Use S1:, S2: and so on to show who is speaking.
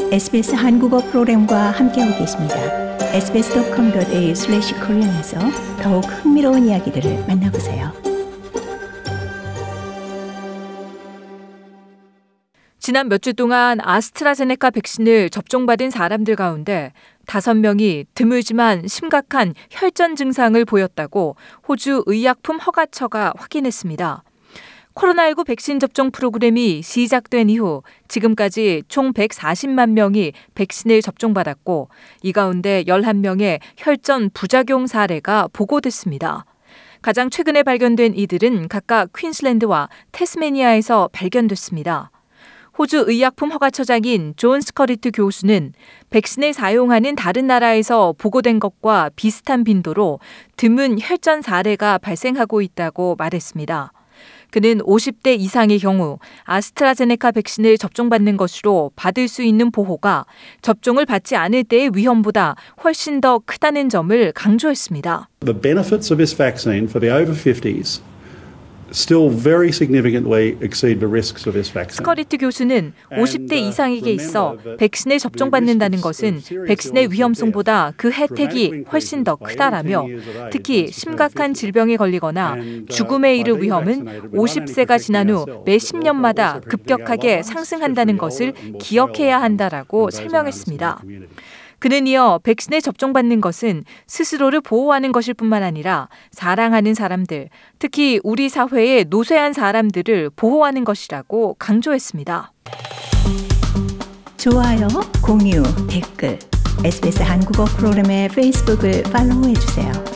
S1: SBS 한국어 프로그램과 함께하고 계십니다. sbs.com.au/korean에서 더욱 흥미로운 이야기들을 만나보세요.
S2: 지난 몇 주 동안 아스트라제네카 백신을 접종받은 사람들 가운데 5명이 드물지만 심각한 혈전 증상을 보였다고 호주 의약품 허가처가 확인했습니다. 코로나19 백신 접종 프로그램이 시작된 이후 지금까지 총 140만 명이 백신을 접종받았고 이 가운데 11명의 혈전 부작용 사례가 보고됐습니다. 가장 최근에 발견된 이들은 각각 퀸슬랜드와 태스메니아에서 발견됐습니다. 호주 의약품 허가처장인 존 스커리트 교수는 백신을 사용하는 다른 나라에서 보고된 것과 비슷한 빈도로 드문 혈전 사례가 발생하고 있다고 말했습니다. 그는 50대 이상의 경우 아스트라제네카 백신을 접종받는 것으로 받을 수 있는 보호가 접종을 받지 않을 때의 위험보다 훨씬 더 크다는 점을 강조했습니다.
S3: The benefits of this vaccine for the over 50s still very significantly exceed the risks of this vaccine.
S2: 스커리트 교수는 50대 이상에게 있어 백신을 접종받는다는 것은 백신의 위험성보다 그 혜택이 훨씬 더 크다라며 특히 심각한 질병에 걸리거나 죽음에 이를 위험은 50세가 지난 후 매 10년마다 급격하게 상승한다는 것을 기억해야 한다라고 설명했습니다. 그는 이어 백신에 접종받는 것은 스스로를 보호하는 것일 뿐만 아니라 사랑하는 사람들, 특히 우리 사회의 노쇠한 사람들을 보호하는 것이라고 강조했습니다.
S1: 좋아요, 공유, 댓글, SBS 한국어 프로그램의 페이스북을 팔로우해주세요.